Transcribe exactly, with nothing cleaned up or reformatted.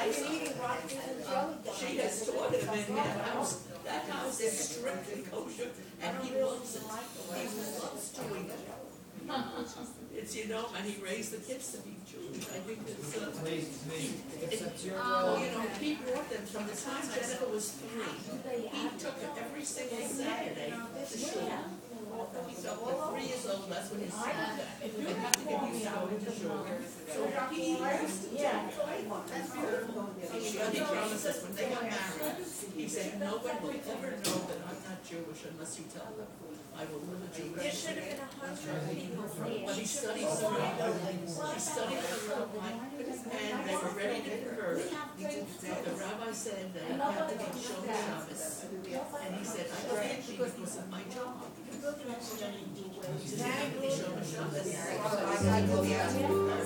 crazy. She has taught him in that house, that house is strictly kosher, and he loves it, he loves doing it. It's, you know, and he raised the kids to be Jewish, I think it's, uh, it, well, you know, he brought them from the time Jennifer was three, he took her every single Saturday to shul. So at three years old, that's when he started that. They have to get used to going to shul. So he used to take that's beautiful. He promised us when they got married, he said, no one will ever know that I'm not Jewish unless you tell them. I will live a Jewish life. There should have been a hundred people for each. But he studied so he studied for a little while, and they were ready to convert. The rabbi said that it had to be Shomer Shabbos, and he said, I can't be because of my job. It had to be Shomer Shabbos.